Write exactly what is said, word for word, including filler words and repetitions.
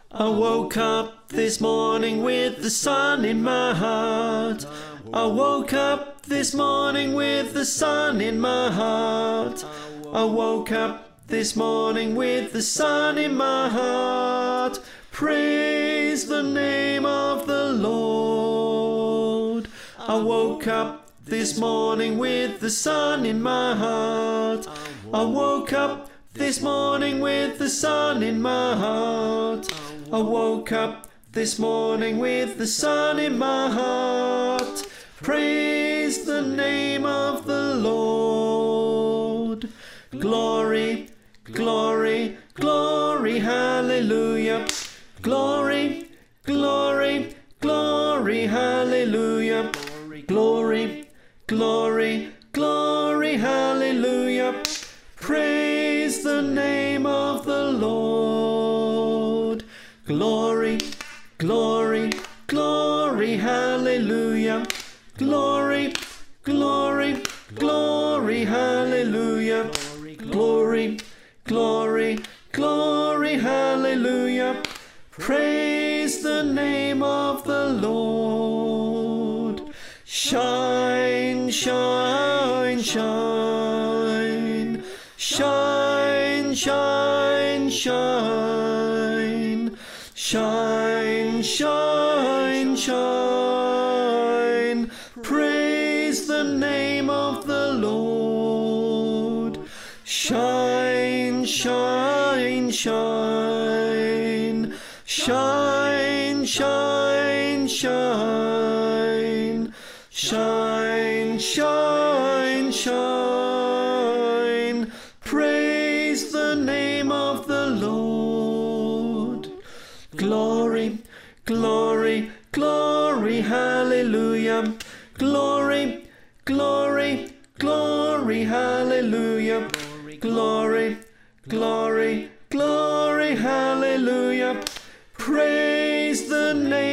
I woke up this morning with the sun in my heart. I woke up this morning with the sun in my heart. I woke up this morning with the sun in my heart. Praise the name of the Lord. I woke up this morning with the sun in my heart. I woke up this morning with the sun in my heart. I woke up this morning with the sun in my heart. Praise the name of the Lord. Glory, glory, glory, hallelujah. Glory, glory, glory, hallelujah. Glory, glory, glory, hallelujah. Praise the name of the Lord. Glory, glory, glory, hallelujah. Glory, glory, glory, hallelujah. Glory, glory, glory, hallelujah. Praise the name of the Lord. Shine, shine, shine. Shine, shine, shine. Shine, shine, shine. Praise the name of the Lord. Shine, shine, shine. Shine, shine, shine. Shine, shine, shine. Praise the name of the Lord. Glory, glory, glory, hallelujah. Glory, glory, glory, hallelujah. Glory, glory, glory, hallelujah. Praise the name